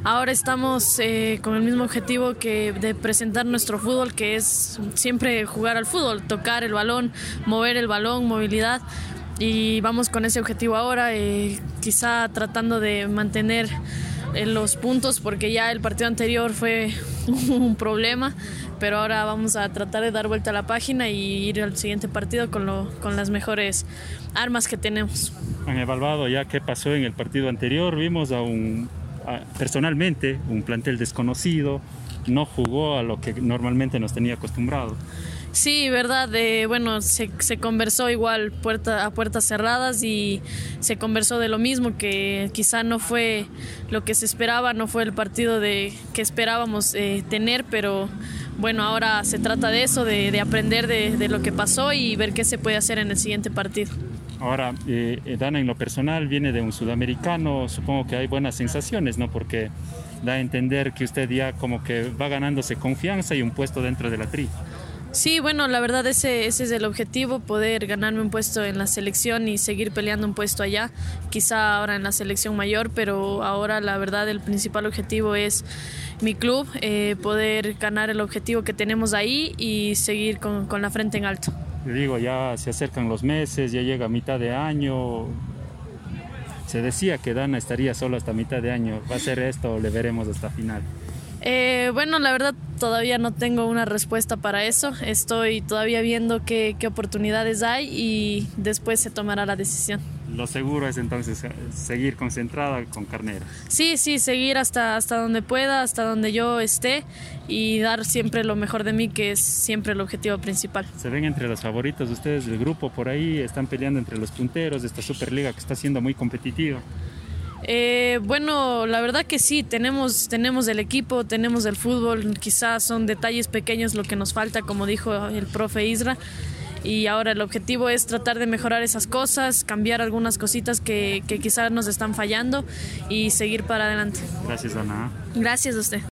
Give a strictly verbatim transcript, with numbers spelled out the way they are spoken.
Ahora estamos eh, con el mismo objetivo que de presentar nuestro fútbol, que es siempre jugar al fútbol, tocar el balón, mover el balón, movilidad. Y vamos con ese objetivo ahora, eh, quizá tratando de mantener eh, los puntos, porque ya el partido anterior fue un problema, pero ahora vamos a tratar de dar vuelta a la página y ir al siguiente partido con, lo, con las mejores armas que tenemos. Han evaluado ya qué pasó en el partido anterior. Vimos a un, a, personalmente, un plantel desconocido, no jugó a lo que normalmente nos tenía acostumbrado. Sí, verdad, eh, bueno, se, se conversó igual puerta, a puertas cerradas y se conversó de lo mismo, que quizá no fue lo que se esperaba, no fue el partido de, que esperábamos eh, tener, pero bueno, ahora se trata de eso, de, de aprender de, de lo que pasó y ver qué se puede hacer en el siguiente partido. Ahora, eh, Dana, en lo personal viene de un sudamericano, supongo que hay buenas sensaciones, ¿no? Porque da a entender que usted ya como que va ganándose confianza y un puesto dentro de la tri. Sí, bueno, la verdad ese, ese es el objetivo, poder ganarme un puesto en la selección y seguir peleando un puesto allá, quizá ahora en la selección mayor, pero ahora la verdad el principal objetivo es mi club, eh, poder ganar el objetivo que tenemos ahí y seguir con, con la frente en alto. Le digo, ya se acercan los meses, ya llega mitad de año. Se decía que Dana estaría solo hasta mitad de año. ¿Va a ser esto o le veremos hasta final? Eh, bueno, la verdad todavía no tengo una respuesta para eso. Estoy todavía viendo qué, qué oportunidades hay y después se tomará la decisión. Lo seguro es entonces seguir concentrada con Carnera. Sí, sí, seguir hasta, hasta donde pueda, hasta donde yo esté y dar siempre lo mejor de mí, que es siempre el objetivo principal. ¿Se ven entre los favoritos ustedes del grupo por ahí? ¿Están peleando entre los punteros de esta Superliga que está siendo muy competitiva? Eh, bueno, la verdad que sí, tenemos, tenemos el equipo, tenemos el fútbol, quizás son detalles pequeños lo que nos falta, como dijo el profe Isra, y ahora el objetivo es tratar de mejorar esas cosas, cambiar algunas cositas que, que quizás nos están fallando y seguir para adelante. Gracias, Ana. Gracias a usted.